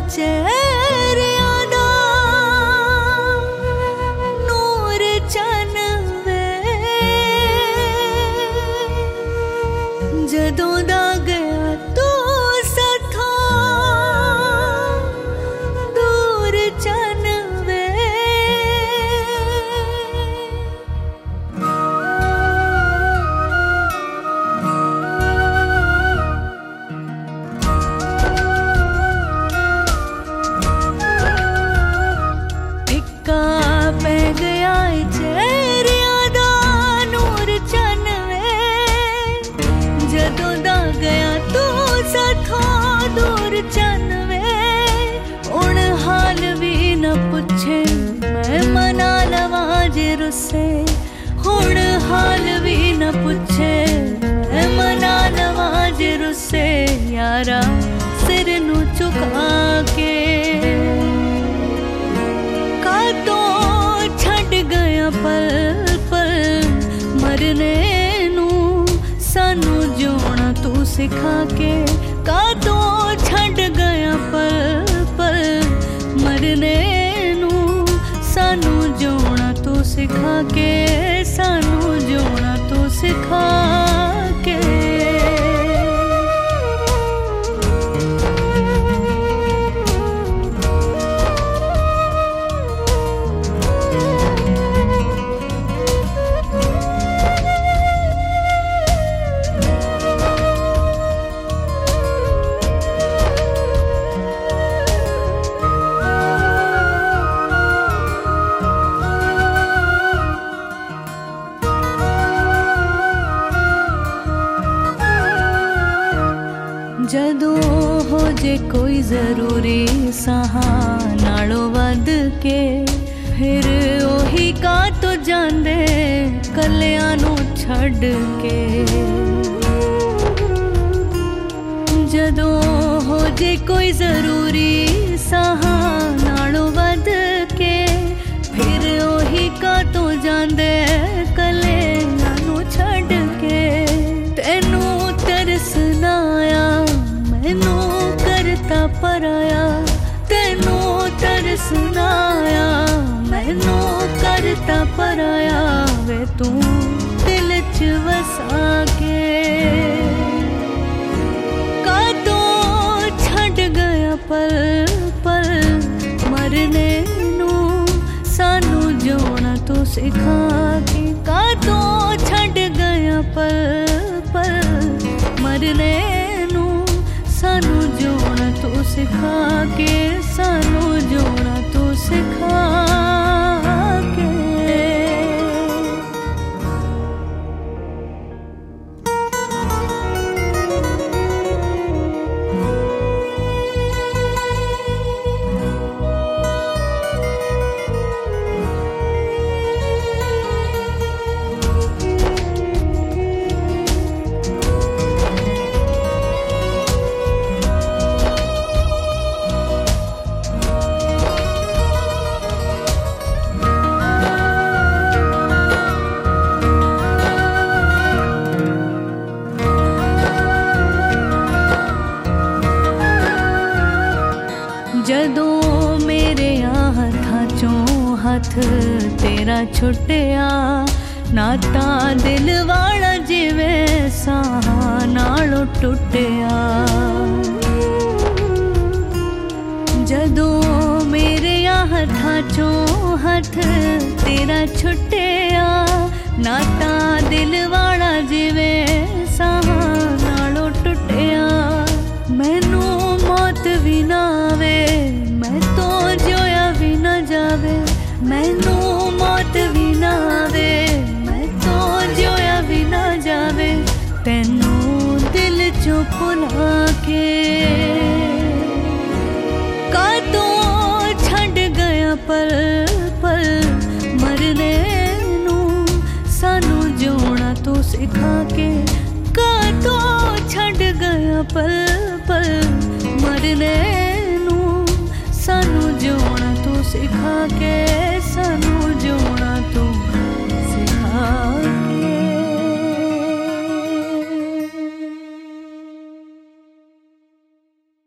चेहरियां दा नूर चन वे जदों दा गया तू सथा दूर चन वे पै गया चेहरियां दा नूर चन वे जदों दा गया तू सथा दूर चन वे हुण हाल भी न पुछे मैं मना लवां जे रुसे हुण हाल भी न पुछे मैं मना लवां जे रुसे यारा सिर नू झुका के पल पल मरने नू सानू जिउणा तू सिखा के कादों छड़ गया पल पल मरने नू सानू जिउणा तू सिखा के सानू जिउणा तू सिखा के जदों हो जे कोई जरूरी साहा नालों वध के फिर ओही का तो जांदे कलियां नू छड़ के जदों हो जे कोई जरूरी साहा नालों वध के फिर ओही का तो जांदे कलियां नू छड़ के तेनू तरस ना आया मैनू करता पराया तेनू तरस ना आया मैनू करता पराया वे तू दिल च वसा के कादों छड़ गया पल पल मरने नू सानू जिउणा तू सिखा के कादों छड़ गया पल पल मरने सानू जिउणा तू सिखा के सानू जिउणा तू सिखा के जदों मेरे हत्थां चों हथ तेरा छुटिया नाता दिल वाला जिवें साह नालों टुटिया जदों मेरे हत्थां चों हथ तेरा छुटिया नाता दिल वाला जिवें साह नालों टुटिया मैनू मौत भी ना आवे मैं तो जोया भी ना जावे मैनू मौत भी ना आवे मैं तो जोया भी ना जावे तेनू दिल चों भुला के कादों छड़ गया पल पल मरने नू सानू जिउणा तू सिखा के कादों छड़ गया पल पल मरने नू सानू जिउणा तू सिखा के सानू